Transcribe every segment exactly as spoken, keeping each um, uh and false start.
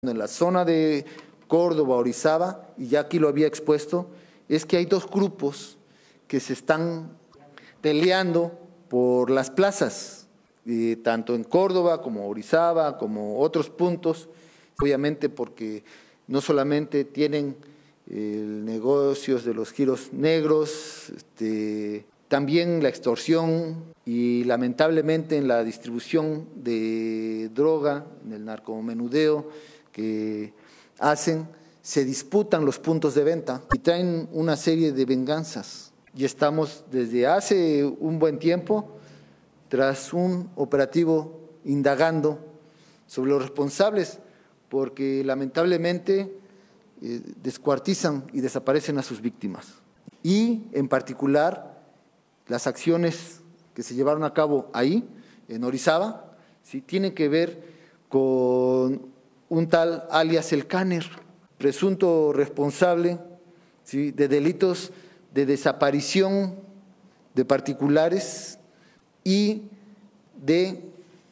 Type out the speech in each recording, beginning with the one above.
En la zona de Córdoba, Orizaba, y ya aquí lo había expuesto, es que hay dos grupos que se están peleando por las plazas, eh, tanto en Córdoba como Orizaba, como otros puntos, obviamente porque no solamente tienen eh, negocios de los giros negros, este, también la extorsión y lamentablemente en la distribución de droga, en el narcomenudeo que hacen, se disputan los puntos de venta y traen una serie de venganzas. Y estamos desde hace un buen tiempo tras un operativo indagando sobre los responsables, porque lamentablemente eh, descuartizan y desaparecen a sus víctimas. Y en particular las acciones que se llevaron a cabo ahí, en Orizaba, ¿sí?, tienen que ver con un tal alias El Cáner, presunto responsable, ¿sí?, de delitos de desaparición de particulares y de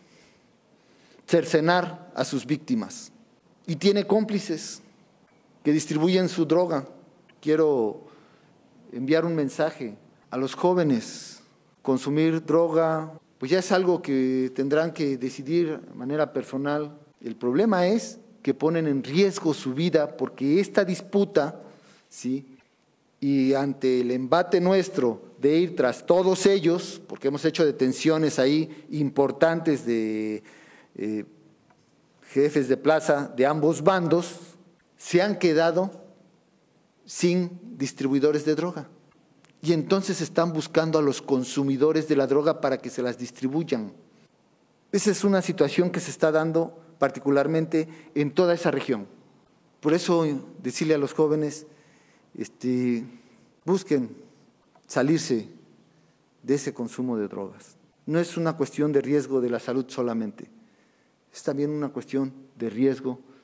cercenar a sus víctimas. Y tiene cómplices que distribuyen su droga. Quiero enviar un mensaje a los jóvenes. Consumir droga, pues ya es algo que tendrán que decidir de manera personal. El problema es que ponen en riesgo su vida porque esta disputa, ¿sí?, y ante el embate nuestro de ir tras todos ellos, porque hemos hecho detenciones ahí importantes de eh, jefes de plaza de ambos bandos, se han quedado sin distribuidores de droga. Y entonces están buscando a los consumidores de la droga para que se las distribuyan. Esa es una situación que se está dando particularmente en toda esa región. Por eso decirle a los jóvenes, este, busquen salirse de ese consumo de drogas. No es una cuestión de riesgo de la salud solamente, es también una cuestión de riesgo